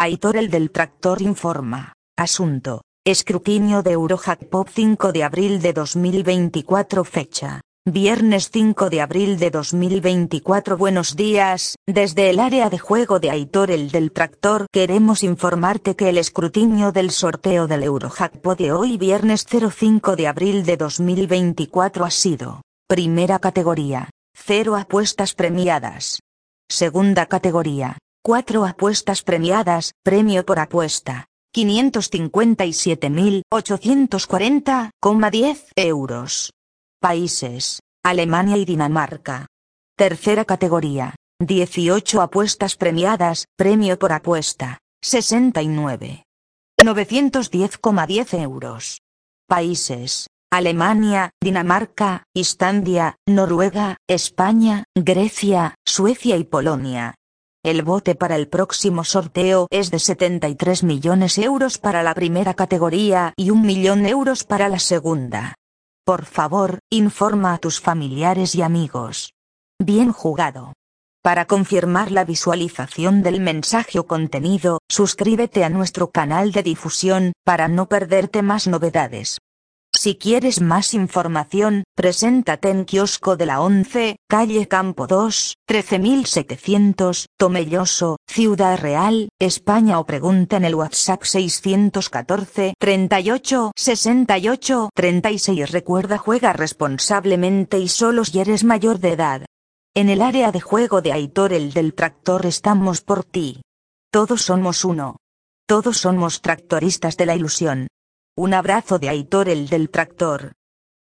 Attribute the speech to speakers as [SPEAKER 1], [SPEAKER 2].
[SPEAKER 1] Aitor el del tractor informa. Asunto. Escrutinio de Eurojackpot 5 de abril de 2024 fecha. Viernes 5 de abril de 2024. Buenos días, desde el área de juego de Aitor el del tractor queremos informarte que el escrutinio del sorteo del Eurojackpot de hoy viernes 05 de abril de 2024 ha sido: primera categoría, 0 apuestas premiadas. Segunda categoría, 4 apuestas premiadas, premio por apuesta, 557.840,10 euros. Países: Alemania y Dinamarca. Tercera categoría, 18 apuestas premiadas, premio por apuesta, 69.910,10 euros. Países: Alemania, Dinamarca, Islandia, Noruega, España, Grecia, Suecia y Polonia. El bote para el próximo sorteo es de 73 millones euros para la primera categoría y 1 millón euros para la segunda. Por favor, informa a tus familiares y amigos. Bien jugado. Para confirmar la visualización del mensaje o contenido, suscríbete a nuestro canal de difusión, para no perderte más novedades. Si quieres más información, preséntate en Kiosco de la 11, calle Campo 2, 13700, Tomelloso, Ciudad Real, España o pregunta en el WhatsApp 614 38 68 36. Recuerda, juega responsablemente y solo si eres mayor de edad. En el área de juego de Aitor el del tractor estamos por ti. Todos somos uno. Todos somos tractoristas de la ilusión. Un abrazo de Aitor el del tractor.